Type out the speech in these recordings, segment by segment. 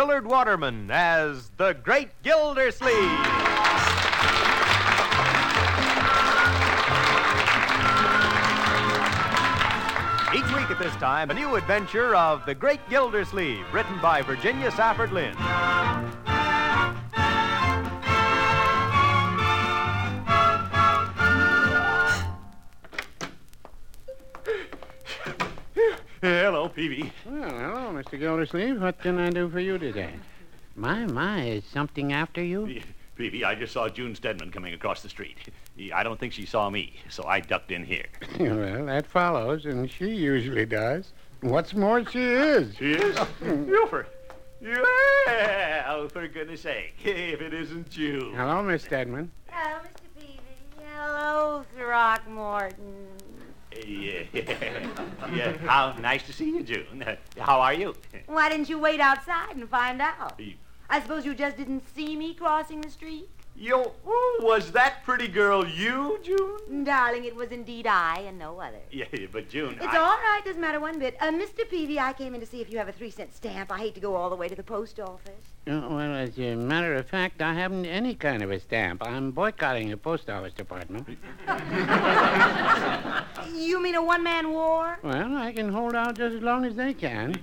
Willard Waterman as the Great Gildersleeve. Each week at this time, a new adventure of The Great Gildersleeve, written by Virginia Safford Lynn. Hello, Peavy. Well, hello, Mr. Gildersleeve. What can I do for you today? My, is something after you? Peavy, I just saw June Stedman coming across the street. I don't think she saw me, so I ducked in here. Well, that follows, and she usually does. What's more, she is. She is? Buford. Well, for goodness sake, if it isn't June. Hello, Miss Stedman. Hello, Mr. Peavy. Hello, Throckmorton. Yeah. How nice to see you, June. How are you? Why didn't you wait outside and find out? You- I suppose you just didn't see me crossing the street? Was that pretty girl you, June? Darling, it was indeed I and no other. Yeah, but June, It's all right. Doesn't matter one bit. Mr. Peavy, I came in to see if you have a 3-cent stamp. I hate to go all the way to the post office. Well, as a matter of fact, I haven't any kind of a stamp. I'm boycotting the post office department. You mean a one-man war? Well, I can hold out just as long as they can.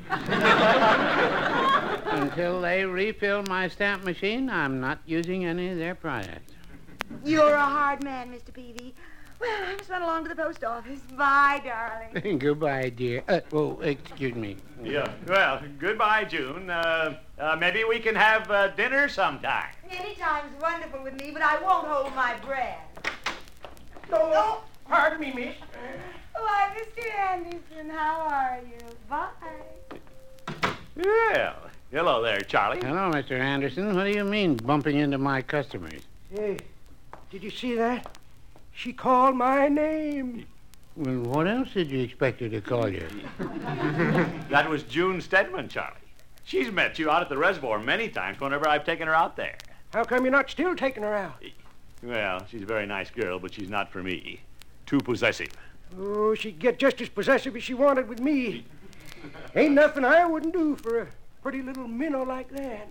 Until they refill my stamp machine, I'm not using any of their products. You're a hard man, Mr. Peavy. Well, I must run along to the post office. Bye, darling. Goodbye, dear. Excuse me. Yeah, well, goodbye, June. Maybe we can have dinner sometime. Anytime's wonderful with me, but I won't hold my breath. Oh, pardon me, miss. Why, Mr. Anderson, how are you? Bye. Well, hello there, Charlie. Hello, Mr. Anderson. What do you mean, bumping into my customers? Hey, did you see that? She called my name. Well, what else did you expect her to call you? That was June Stedman, Charlie. She's met you out at the reservoir many times whenever I've taken her out there. How come you're not still taking her out? Well, she's a very nice girl, but she's not for me. Too possessive. Oh, she'd get just as possessive as she wanted with me. Ain't nothing I wouldn't do for a pretty little minnow like that.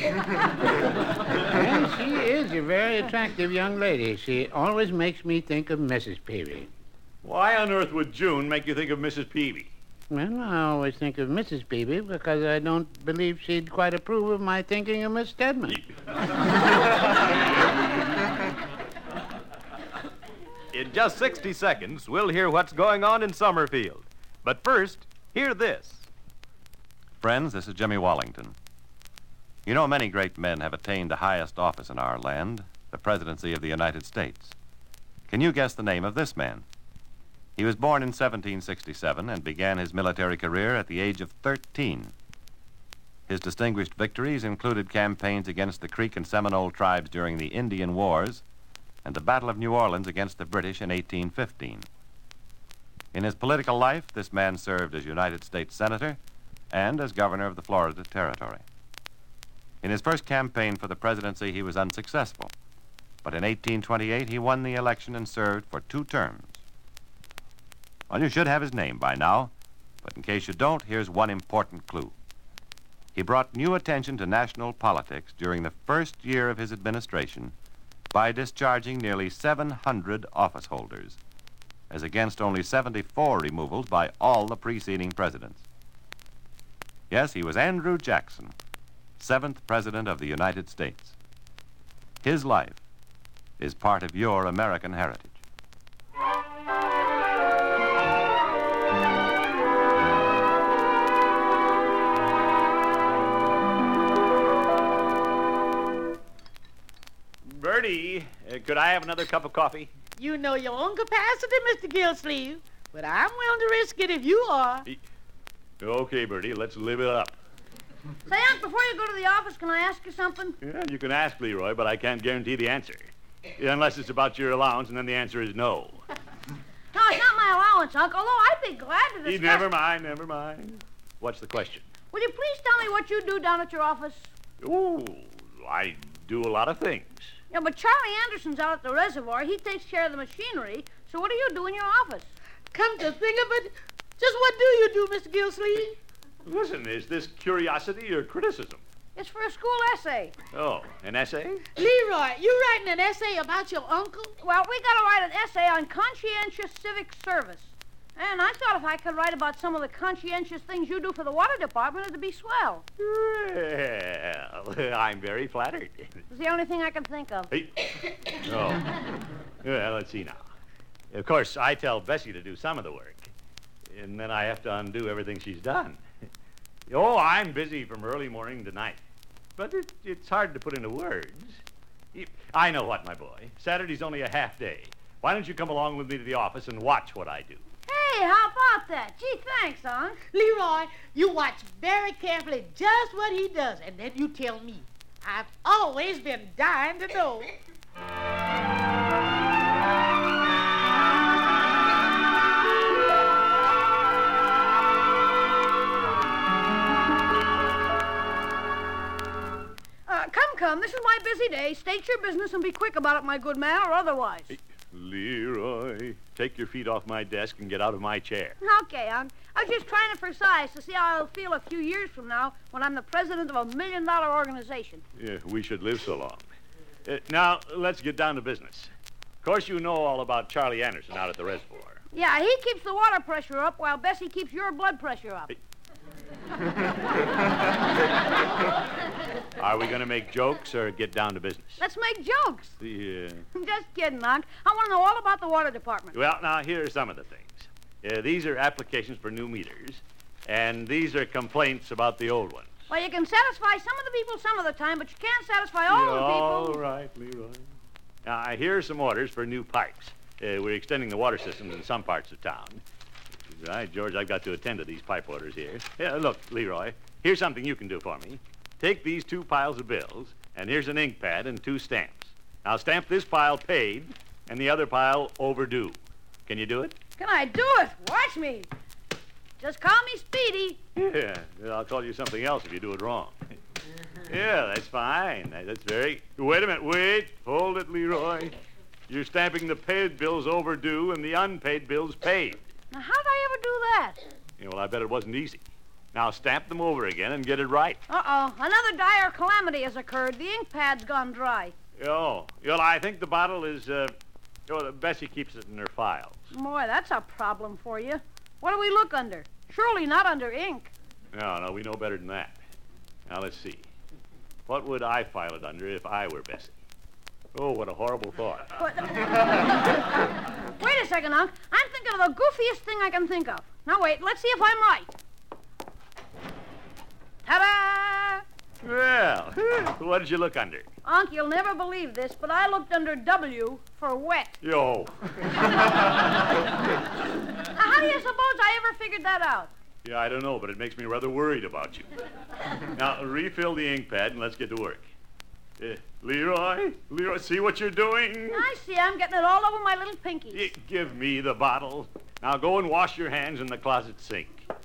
Well, she is a very attractive young lady. She always makes me think of Mrs. Peavy. Why on earth would June make you think of Mrs. Peavy? Well, I always think of Mrs. Peavy because I don't believe she'd quite approve of my thinking of Miss Stedman. In just 60 seconds, we'll hear what's going on in Summerfield. But first, hear this. Friends, this is Jimmy Wallington. You know, many great men have attained the highest office in our land, the presidency of the United States. Can you guess the name of this man? He was born in 1767 and began his military career at the age of 13. His distinguished victories included campaigns against the Creek and Seminole tribes during the Indian Wars and the Battle of New Orleans against the British in 1815. In his political life, this man served as United States Senator and as governor of the Florida Territory. In his first campaign for the presidency, he was unsuccessful. But in 1828, he won the election and served for 2 terms. Well, you should have his name by now, but in case you don't, here's one important clue. He brought new attention to national politics during the first year of his administration by discharging nearly 700 office holders, as against only 74 removals by all the preceding presidents. Yes, he was Andrew Jackson, 7th President of the United States. His life is part of your American heritage. Bertie, could I have another cup of coffee? You know your own capacity, Mr. Gilsleeve, but I'm willing to risk it if you are. Okay, Bertie, let's live it up. Say, Unc, before you go to the office, can I ask you something? Yeah, you can ask, Leroy, but I can't guarantee the answer. Unless it's about your allowance, and then the answer is no. No, it's not my allowance, Unc, although I'd be glad to discuss... Never mind. What's the question? Will you please tell me what you do down at your office? Oh, I do a lot of things. Yeah, but Charlie Anderson's out at the reservoir. He takes care of the machinery. So what do you do in your office? Come to think of it, just what do you do, Mr. Gilsleeve? Listen, is this curiosity or criticism? It's for a school essay. Oh, an essay? Leroy, you writing an essay about your uncle? Well, we got to write an essay on conscientious civic service. And I thought if I could write about some of the conscientious things you do for the water department, it'd be swell. Well, I'm very flattered. It's the only thing I can think of. Hey. Oh. Well, let's see now. Of course, I tell Bessie to do some of the work. And then I have to undo everything she's done. Oh, I'm busy from early morning to night. But it's hard to put into words. I know what, my boy. Saturday's only a half day. Why don't you come along with me to the office and watch what I do? Hey, how about that? Gee, thanks, Unc. Leroy, you watch very carefully just what he does, and then you tell me. I've always been dying to know. Come, this is my busy day. State your business and be quick about it, my good man, or otherwise. Hey, Leroy, take your feet off my desk and get out of my chair. Okay, Unc. I was just trying to precise to see how I'll feel a few years from now when I'm the president of $1 million organization. Yeah, we should live so long. Now, let's get down to business. Of course, you know all about Charlie Anderson out at the reservoir. Yeah, he keeps the water pressure up while Bessie keeps your blood pressure up. Hey. Are we going to make jokes or get down to business? Let's make jokes. Yeah. Just kidding, Unc. I want to know all about the water department. Well, now, here are some of the things. These are applications for new meters, and these are complaints about the old ones. Well, you can satisfy some of the people some of the time, but you can't satisfy all the people. All right, Leroy. Now, here are some orders for new pipes. We're extending the water systems in some parts of town. Right, George, I've got to attend to these pipe orders here. Look, Leroy, here's something you can do for me. Take these 2 piles of bills, and here's an ink pad and 2 stamps. Now, stamp this pile paid and the other pile overdue. Can you do it? Can I do it? Watch me. Just call me Speedy. Yeah, I'll call you something else if you do it wrong. Yeah, that's fine. That's very... Wait a minute, wait. Hold it, Leroy. You're stamping the paid bills overdue and the unpaid bills paid. Now, how did I ever do that? Yeah, well, I bet it wasn't easy. Now, stamp them over again and get it right. Uh-oh. Another dire calamity has occurred. The ink pad's gone dry. Oh, well, I think the bottle is, Bessie keeps it in her files. Boy, that's a problem for you. What do we look under? Surely not under ink. No, we know better than that. Now, let's see. What would I file it under if I were Bessie? Oh, what a horrible thought. But, wait a second, Unc. I'm thinking of the goofiest thing I can think of. Now, wait. Let's see if I'm right. Ta-da! Well, what did you look under? Unc, you'll never believe this, but I looked under W for wet. Yo. Now, how do you suppose I ever figured that out? Yeah, I don't know, but it makes me rather worried about you. Now, refill the ink pad and let's get to work. Leroy, see what you're doing? I see. I'm getting it all over my little pinkies. Give me the bottle. Now go and wash your hands in the closet sink.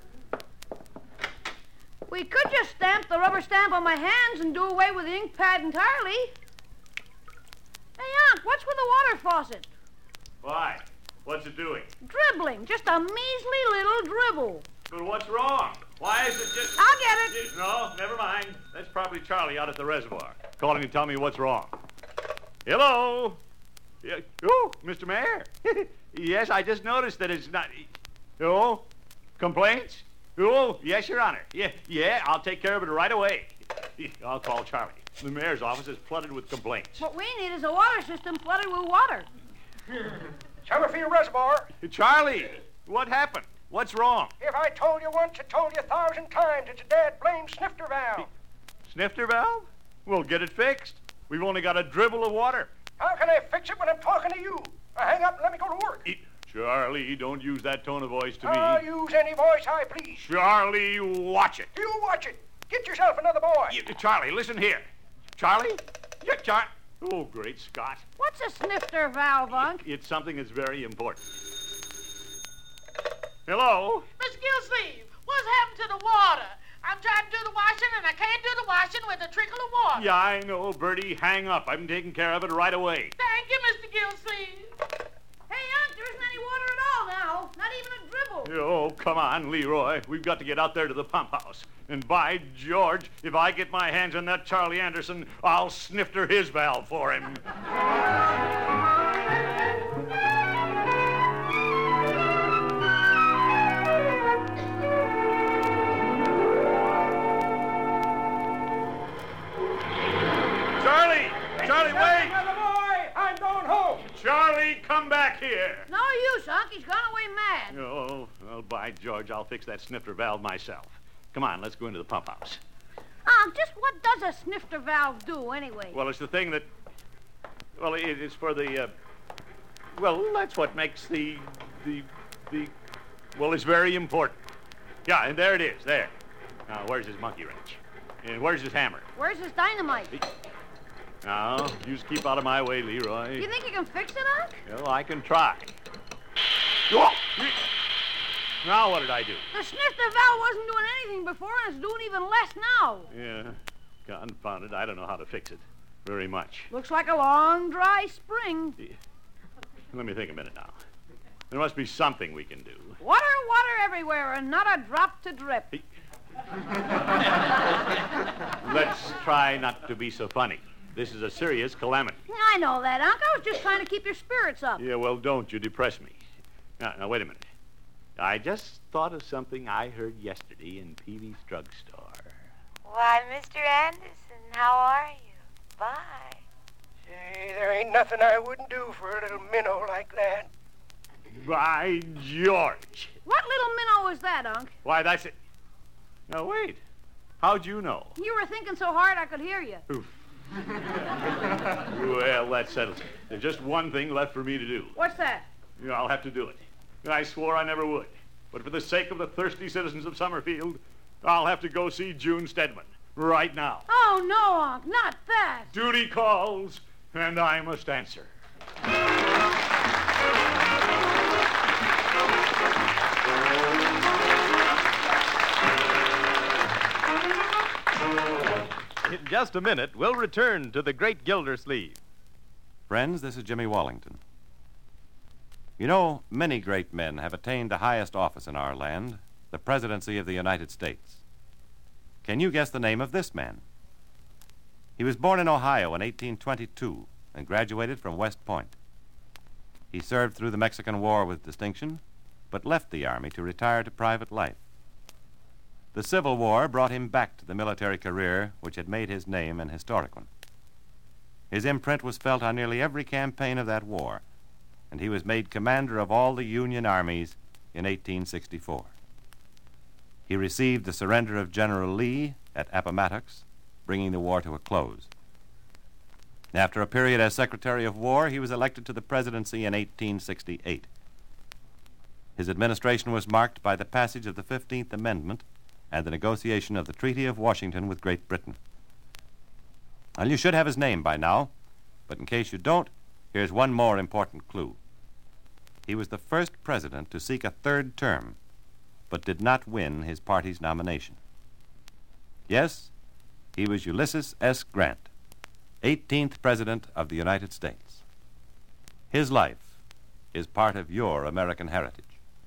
We could just stamp the rubber stamp on my hands and do away with the ink pad entirely. Hey, Unc, what's with the water faucet? Why? What's it doing? Dribbling. Just a measly little dribble. But what's wrong? Why is it just... I'll get it. No, never mind. That's probably Charlie out at the reservoir, calling to tell me what's wrong. Hello? Yeah. Oh, Mr. Mayor. Yes, I just noticed that it's not... Oh, complaints? Oh, yes, Your Honor. Yeah, I'll take care of it right away. I'll call Charlie. The mayor's office is flooded with complaints. What we need is a water system flooded with water. Summerfield Reservoir. Charlie, what happened? What's wrong? If I told you once, I told you 1,000 times. It's a dad-blamed snifter valve. Snifter valve? We'll get it fixed. We've only got a dribble of water. How can I fix it when I'm talking to you? Now hang up and let me go to work. Charlie, don't use that tone of voice to me. I'll use any voice I please. Charlie, watch it. You watch it. Get yourself another boy. Charlie, listen here. Charlie? Yeah, Charlie. Oh, great Scott. What's a snifter valve, Unc? It's something that's very important. Hello? Mr. Gillsleeve, what's happened to the water? I'm trying to do the washing, and I can't do the washing with a trickle of water. Yeah, I know, Bertie. Hang up. I'm taking care of it right away. Thank you, Mr. Gillsleeve. Hey, Unc, there isn't any water at all now. Not even a dribble. Oh, come on, Leroy. We've got to get out there to the pump house. And by George, if I get my hands on that Charlie Anderson, I'll snifter his valve for him. Charlie, wait! Boy, I'm going home. Charlie, come back here. No use, Unc. He's gone away mad. Oh, well, by George, I'll fix that snifter valve myself. Come on, let's go into the pump house. Unc, just what does a snifter valve do, anyway? Well, it's the thing that... Well, it's for the... Well, that's what makes the... Well, it's very important. Yeah, and there it is, there. Now, where's his monkey wrench? And where's his hammer? Where's his dynamite? Now, you just keep out of my way, Leroy. You think you can fix it, Unc? Well, I can try. Oh! Now what did I do? The snifter valve wasn't doing anything before, and it's doing even less now. Yeah, confound it. I don't know how to fix it very much. Looks like a long, dry spring. Let me think a minute now. There must be something we can do. Water everywhere, and not a drop to drip. Let's try not to be so funny. This is a serious calamity. I know that, Unc. I was just trying to keep your spirits up. Yeah, well, don't you depress me. Now, wait a minute. I just thought of something I heard yesterday in Peavy's drugstore. Why, Mr. Anderson, how are you? Bye. Gee, there ain't nothing I wouldn't do for a little minnow like that. By George. What little minnow was that, Unc? Why, that's it. Now, wait. How'd you know? You were thinking so hard I could hear you. Oof. Well, that settles it. There's just one thing left for me to do. What's that? I'll have to do it. I swore I never would. But for the sake of the thirsty citizens of Summerfield, I'll have to go see June Stedman right now. Oh, no, Unc, not that. Duty calls, and I must answer. In just a minute, we'll return to the Great Gildersleeve. Friends, this is Jimmy Wallington. You know, many great men have attained the highest office in our land, the presidency of the United States. Can you guess the name of this man? He was born in Ohio in 1822 and graduated from West Point. He served through the Mexican War with distinction, but left the Army to retire to private life. The Civil War brought him back to the military career which had made his name an historic one. His imprint was felt on nearly every campaign of that war, and he was made commander of all the Union armies in 1864. He received the surrender of General Lee at Appomattox, bringing the war to a close. After a period as Secretary of War, he was elected to the presidency in 1868. His administration was marked by the passage of the 15th Amendment and the negotiation of the Treaty of Washington with Great Britain. Well, you should have his name by now, but in case you don't, here's one more important clue. He was the first president to seek a third term, but did not win his party's nomination. Yes, he was Ulysses S. Grant, 18th President of the United States. His life is part of your American heritage.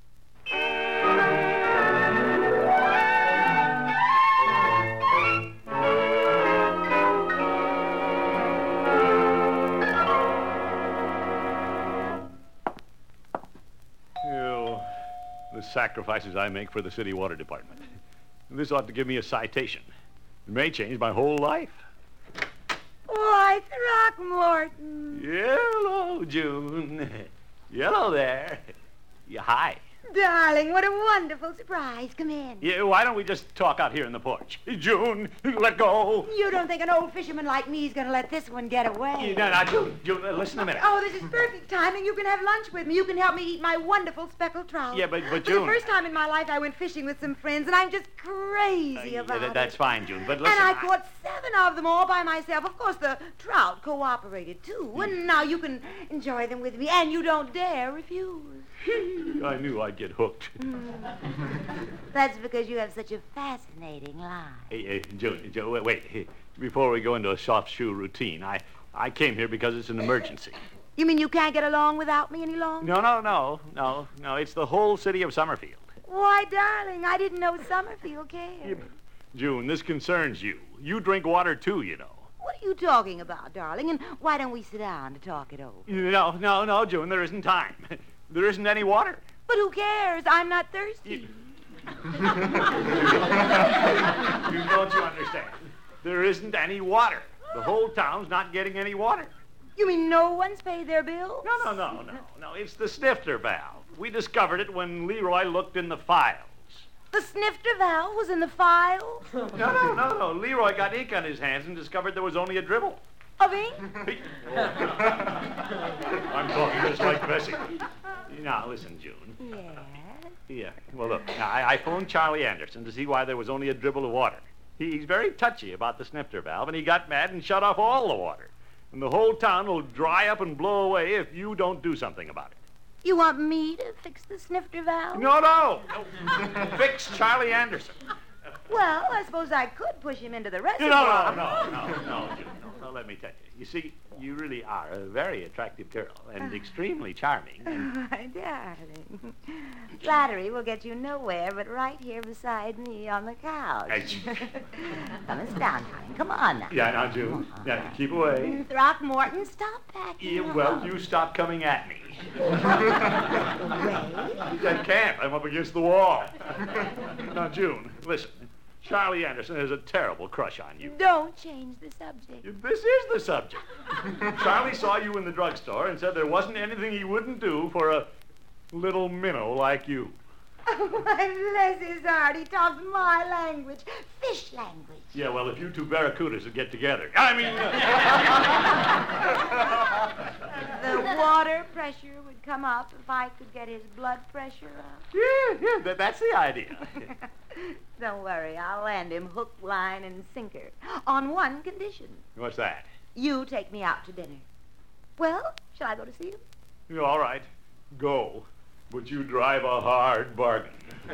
The sacrifices I make for the city water department. This ought to give me a citation. It may change my whole life. Why, Throckmorton. Hello, June. Hello there. Yeah, hi. Darling, what a wonderful surprise. Come in. Yeah, why don't we just talk out here in the porch? June, let go. You don't think an old fisherman like me is going to let this one get away? No, June, listen a minute. Oh, this is perfect timing. You can have lunch with me. You can help me eat my wonderful speckled trout. Yeah, but For June... the first time in my life, I went fishing with some friends, and I'm just crazy about it. That's fine, June, but listen... And I caught 7 of them all by myself. Of course, the trout cooperated, too. And now you can enjoy them with me, and you don't dare refuse. I knew I'd get hooked. That's because you have such a fascinating line. Hey, June, wait. Before we go into a soft shoe routine, I came here because it's an emergency. You mean you can't get along without me any longer? No. It's the whole city of Summerfield. Why, darling, I didn't know Summerfield cared. June, this concerns you. You drink water, too, you know. What are you talking about, darling? And why don't we sit down to talk it over? No, June, there isn't time. There isn't any water. But who cares? I'm not thirsty. Don't you understand? There isn't any water. The whole town's not getting any water. You mean no one's paid their bill? No. It's the snifter valve. We discovered it when Leroy looked in the files. The snifter valve was in the file? No. Leroy got ink on his hands and discovered there was only a dribble. Of ink? I'm talking just like Bessie. Now, listen, June. Yes? Yeah. Well, look, I phoned Charlie Anderson to see why there was only a dribble of water. He's very touchy about the snifter valve, and he got mad and shut off all the water. And the whole town will dry up and blow away if you don't do something about it. You want me to fix the snifter valve? No. Fix Charlie Anderson. Well, I suppose I could push him into the reservoir. No, June. No, let me tell you. You see, you really are a very attractive girl and extremely charming. And... My darling. Flattery will get you nowhere but right here beside me on the couch. Come and sit down, darling. Come on now. Yeah, now, June. Yeah, keep away. Throckmorton, stop packing. Yeah, well, you stop coming at me. I can't. I'm up against the wall. Now, June, listen. Charlie Anderson has a terrible crush on you. Don't change the subject. This is the subject. Charlie saw you in the drugstore and said there wasn't anything he wouldn't do for a little minnow like you. Oh, my bless his heart. He talks my language. Fish language. Yeah, well, if you two barracudas would get together. The water pressure would come up if I could get his blood pressure up. Yeah, that's the idea. Don't worry. I'll land him hook, line, and sinker. On one condition. What's that? You take me out to dinner. Well, shall I go to see him? Yeah, all right. Go. But you drive a hard bargain.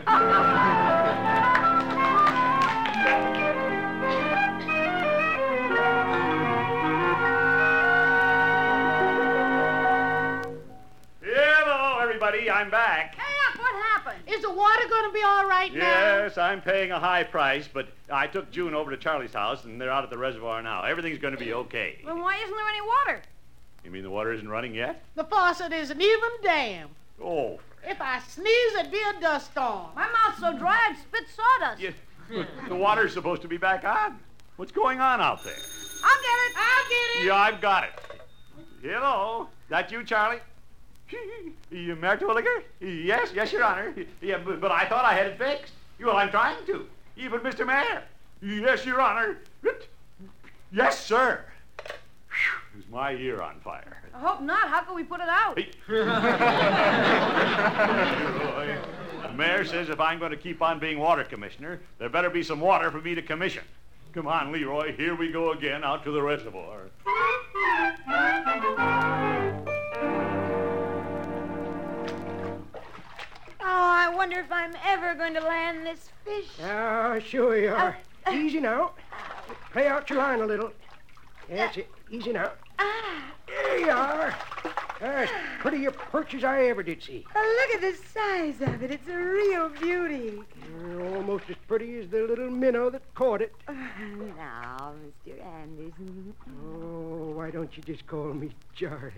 Hello, everybody. I'm back. Hey, Unc, what happened? Is the water going to be all right now? Yes, I'm paying a high price, but I took June over to Charlie's house, and they're out at the reservoir now. Everything's going to be okay. Then why isn't there any water? You mean the water isn't running yet? The faucet isn't even damp. Oh. If I sneeze, it'd be a dust storm. My mouth's so dry I'd spit sawdust. Yeah, the water's supposed to be back on. What's going on out there? I'll get it. Yeah, I've got it. Hello. That you, Charlie? You married to a liquor? Yes, Your Honor. Yeah, but I thought I had it fixed. Well, I'm trying to. Even Mr. Mayor. Yes, Your Honor. Yes, sir. Is my ear on fire? I hope not. How can we put it out? The mayor says if I'm going to keep on being water commissioner, there better be some water for me to commission. Come on, Leroy. Here we go again out to the reservoir. Oh, I wonder if I'm ever going to land this fish. Ah, sure you are. Easy now. Play out your line a little. That's it. Easy now. There you are. As pretty a perch as I ever did see. Oh, look at the size of it. It's a real beauty. Almost as pretty as the little minnow that caught it. Now, Mr. Anderson. Oh, why don't you just call me Charlie?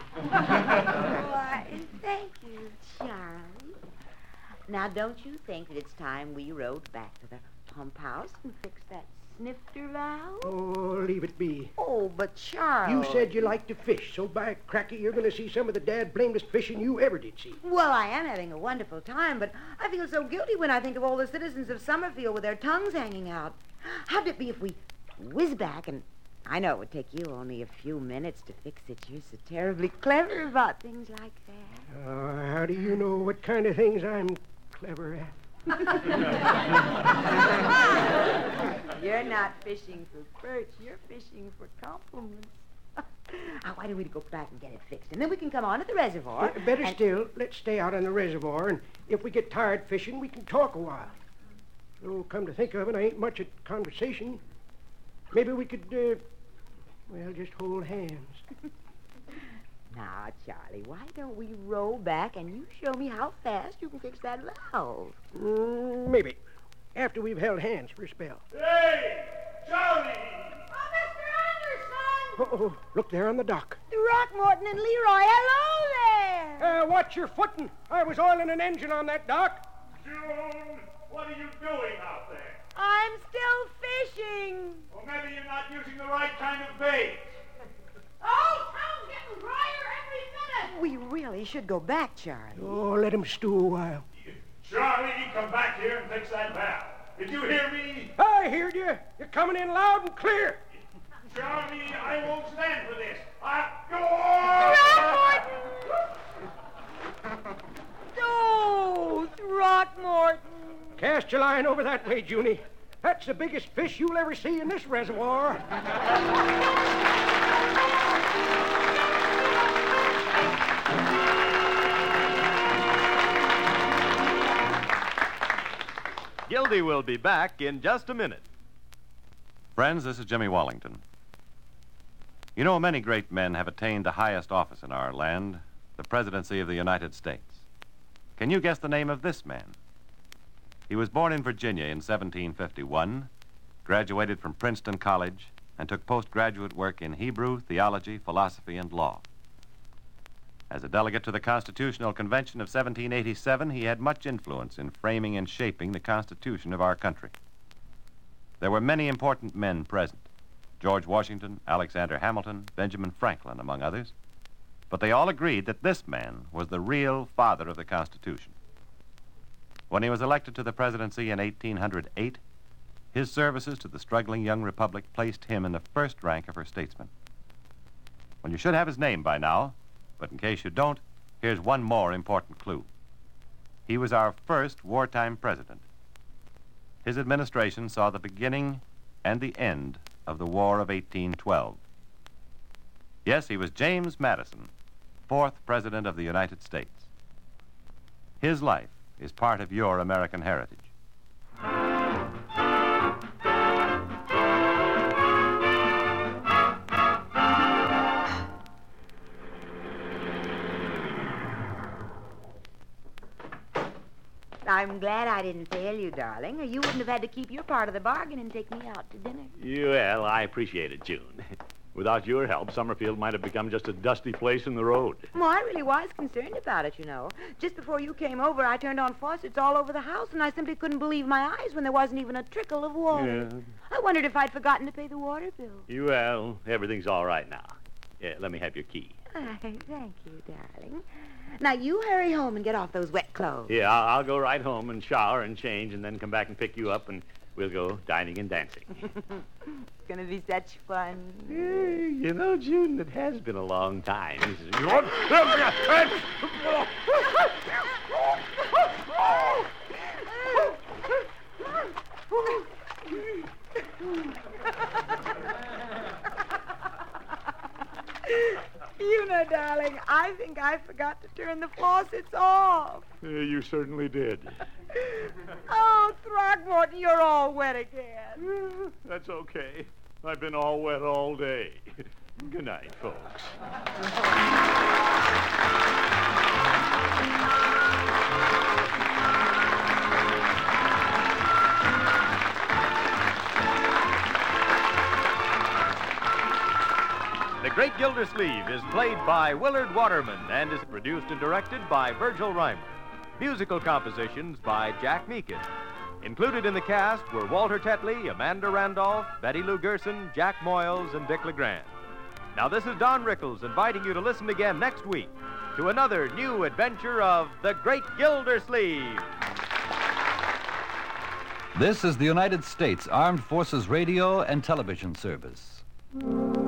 Why, thank you, Charlie. Now, don't you think that it's time we rode back to the pump house and fixed that snifter valve? Oh, leave it be. Oh, but Charlie... You said you liked to fish, so by cracky, you're going to see some of the dad-blameless fishing you ever did see. Well, I am having a wonderful time, but I feel so guilty when I think of all the citizens of Summerfield with their tongues hanging out. How'd it be if we whiz back and... I know it would take you only a few minutes to fix it. You're so terribly clever about things like that. How do you know what kind of things I'm clever at? You're not fishing for perch. You're fishing for compliments. Why don't we go back and get it fixed? And then we can come on to the reservoir. Better still, let's stay out on the reservoir, and if we get tired fishing, we can talk a while. Oh, come to think of it, I ain't much at conversation. Maybe we could, just hold hands. Now, Charlie, why don't we roll back and you show me how fast you can fix that valve? Maybe. after we've held hands for a spell. Hey, Charlie! Oh, Mr. Anderson! Oh, look there on the dock. Throckmorton and Leroy, hello there. Watch your footing. I was oiling an engine on that dock. June, what are you doing out there? I'm still fishing. Well, maybe you're not using the right kind of bait. Oh, town's getting drier every minute. We really should go back, Charlie. Oh, let him stew a while. Charlie, come back here and fix that valve. Did you hear me? I heard you. You're coming in loud and clear. Charlie, I won't stand for this. Go on! Oh, Throckmorton. Cast your line over that way, Junie. That's the biggest fish you'll ever see in this reservoir. Gildy will be back in just a minute. Friends, this is Jimmy Wallington. You know, many great men have attained the highest office in our land, the presidency of the United States. Can you guess the name of this man? He was born in Virginia in 1751, graduated from Princeton College, and took postgraduate work in Hebrew, theology, philosophy, and law. As a delegate to the Constitutional Convention of 1787, he had much influence in framing and shaping the Constitution of our country. There were many important men present: George Washington, Alexander Hamilton, Benjamin Franklin, among others. But they all agreed that this man was the real father of the Constitution. When he was elected to the presidency in 1808, his services to the struggling young republic placed him in the first rank of her statesmen. Well, you should have his name by now, but in case you don't, here's one more important clue. He was our first wartime president. His administration saw the beginning and the end of the War of 1812. Yes, he was James Madison, fourth President of the United States. His life is part of your American heritage. I'm glad I didn't fail you, darling, or you wouldn't have had to keep your part of the bargain and take me out to dinner. Well, I appreciate it, June. Without your help, Summerfield might have become just a dusty place in the road. Well, I really was concerned about it, you know. Just before you came over, I turned on faucets all over the house, and I simply couldn't believe my eyes when there wasn't even a trickle of water. Yeah. I wondered if I'd forgotten to pay the water bill. Well, everything's all right now. Yeah, let me have your key. Thank you, darling. Now, you hurry home and get off those wet clothes. Yeah, I'll go right home and shower and change and then come back and pick you up, and we'll go dining and dancing. It's going to be such fun. You know, June, it has been a long time. You know, darling, I think I forgot to turn the faucets off. You certainly did. Oh, Throckmorton, you're all wet again. That's okay. I've been all wet all day. Good night, folks. The Great Gildersleeve is played by Willard Waterman and is produced and directed by Virgil Reimer. Musical compositions by Jack Meakin. Included in the cast were Walter Tetley, Amanda Randolph, Betty Lou Gerson, Jack Moyles, and Dick LeGrand. Now, this is Don Rickles inviting you to listen again next week to another new adventure of the Great Gildersleeve. This is the United States Armed Forces Radio and Television Service.